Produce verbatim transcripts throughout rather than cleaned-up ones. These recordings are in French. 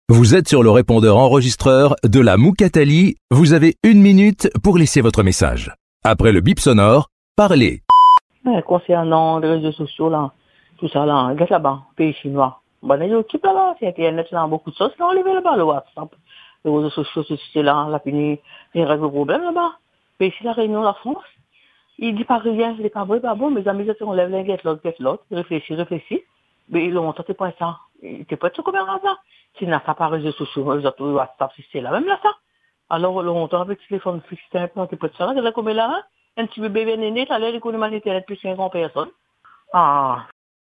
Vous êtes sur le répondeur enregistreur de la Moukatali. Vous avez une minute pour laisser votre message. Après le bip sonore, parlez. Ouais, concernant les réseaux sociaux, là, tout ça, là, regarde là-bas, pays chinois. Bon, les équipes là, c'est Internet, là, beaucoup de choses, là, on les met là-bas, le WhatsApp, les réseaux sociaux, c'est là, la fini, il règle le problème là-bas. Mais ici, la Réunion, la France, il dit pas rien, il est pas bon, pas bon, mes amis, on lève l'un, get l'autre, get l'autre, réfléchis, réfléchis. Mais ils l'ont t'es pas ça. T'es pas tout comme ça. Si n'a pas par réseaux sociaux, les autres WhatsApp, c'est là, même là, ça. Alors, le montant avec le téléphone fixe, t'es pas de ça, t'es là comme là, un petit bébé néné, t'as l'air d'économiser Internet plus cinquante personnes. Ah.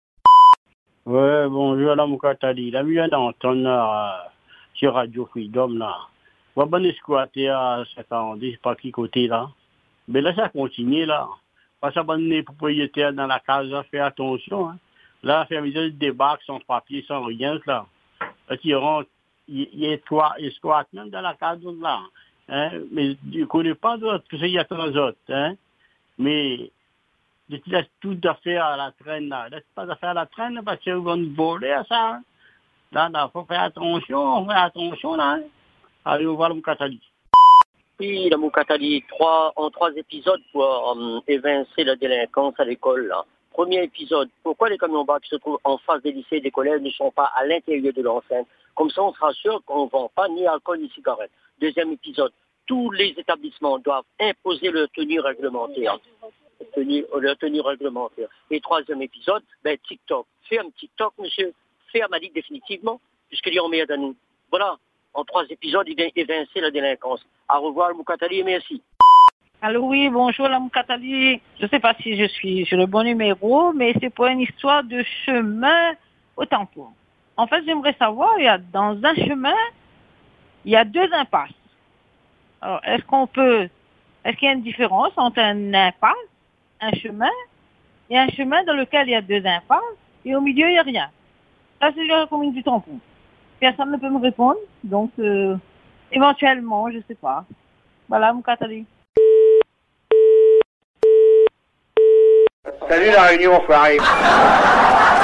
Ouais, bonjour, la Moukatali. La mienne d'entendre là, sur Radio Freedom, là. On va bien squatter à cinquante, pas qui côté, là. Mais là, ça continue, là. Parce que les propriétaires dans la case, là, fais attention, hein. Là, faire des débarques sans papier, sans rien, là. Là, tu rentres, il y a toi, il squatte même dans la case, là. Hein. Mais je ne connais pas d'autres, parce qu'il y a trois autres, hein. Mais, je te laisse tout d'affaires à la traîne, là. Laisse pas d'affaires à la traîne, parce qu'ils vont nous voler à ça. Là, il faut faire attention, faire attention, là. Allez, on va le Moukatali. Oui, la Moukatali, trois, en trois épisodes pour euh, évincer la délinquance à l'école, là. Premier épisode, pourquoi les camions-bas qui se trouvent en face des lycées et des collèges ne sont pas à l'intérieur de l'enceinte? Comme ça, on sera sûr qu'on ne vend pas ni alcool ni cigarettes. Deuxième épisode, tous les établissements doivent imposer leur tenue réglementaire. Tenue, leur tenue réglementaire. Et troisième épisode, ben, TikTok. Ferme TikTok, monsieur. Ferme la ligue définitivement, puisqu'il y a en meilleur de nous. Voilà, en trois épisodes, il vient évincer la délinquance. Au revoir, Moukatali, et merci. Allô, oui, bonjour, la Moukatali. Je ne sais pas si je suis sur le bon numéro, mais c'est pour une histoire de chemin au tampon. En fait, j'aimerais savoir, il y a, dans un chemin, il y a deux impasses. Alors, est-ce qu'on peut, est-ce qu'il y a une différence entre un impasse, un chemin, et un chemin dans lequel il y a deux impasses, et au milieu, il n'y a rien? Ça, c'est la commune du tampon. Personne ne peut me répondre, donc, euh, éventuellement, je ne sais pas. Voilà, Moukatali. Salut la Réunion, enfoiré.